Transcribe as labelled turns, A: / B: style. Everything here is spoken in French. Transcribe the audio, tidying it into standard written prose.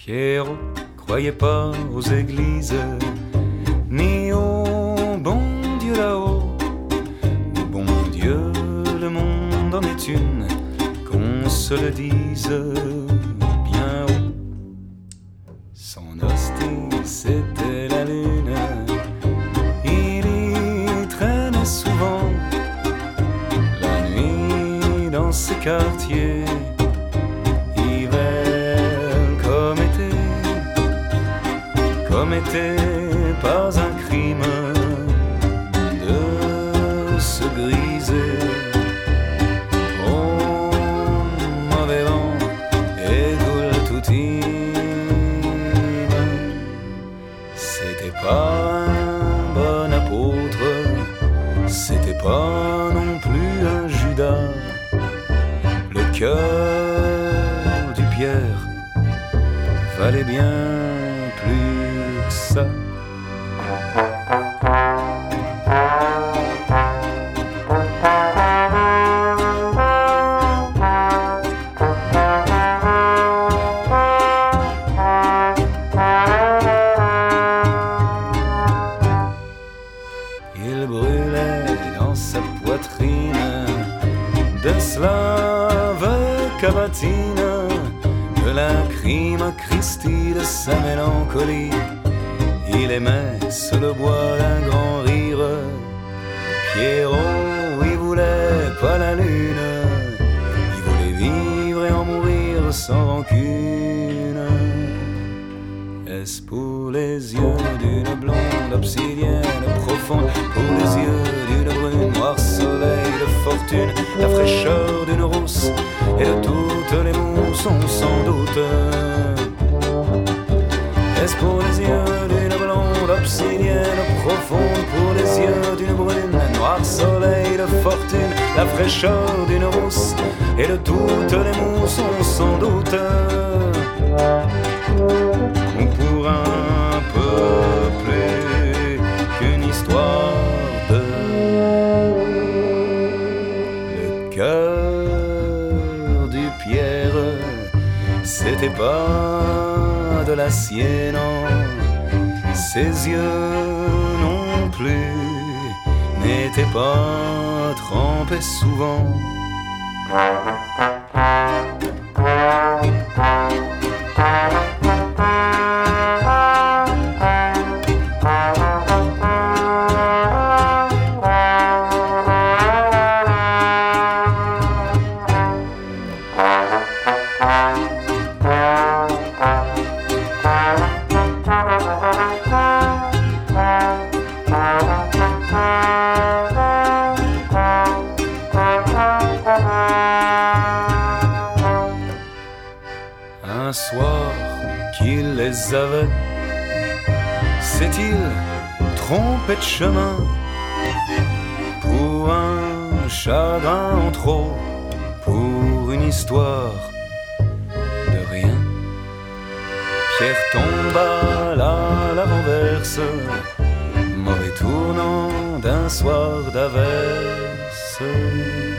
A: Pierrot croyait pas aux églises, ni au bon Dieu là-haut. Au bon Dieu, le monde en est une, qu'on se le dise bien haut. Son hostie, c'était la lune, il y traînait souvent la nuit dans ses quartiers. Comme était pas un crime de se griser au mauvais vent et goultoutine. C'était pas un bon apôtre, c'était pas non plus un Judas. Le cœur du Pierre valait bien plus que ça. Il brûlait dans sa poitrine de slave cavatine, de la crime Christi, de sa mélancolie. Il aimait se le boire d'un grand rire. Pierrot, il voulait pas la lune, il voulait vivre et en mourir sans rancune. Est-ce pour les yeux d'une blonde obsidienne profonde, pour les yeux d'une brune, noir soleil de fortune, la fraîcheur d'une rousse et de toutes les moussons sans doute? Est-ce pour les yeux d'une blonde obsidienne profonde, pour les yeux d'une brune, noir soleil de fortune, la fraîcheur d'une rousse et de toutes les moussons sans doute? Ou pour un peu plus qu'une histoire de le cœur du Pierre, c'était pas de l'acier, non, ses yeux non plus n'étaient pas trempés souvent. Un soir qu'il les avait, s'est-il trompé de chemin pour un chagrin en trop, pour une histoire de rien? Pierre tomba là la renverse, mauvais tournant d'un soir d'averse.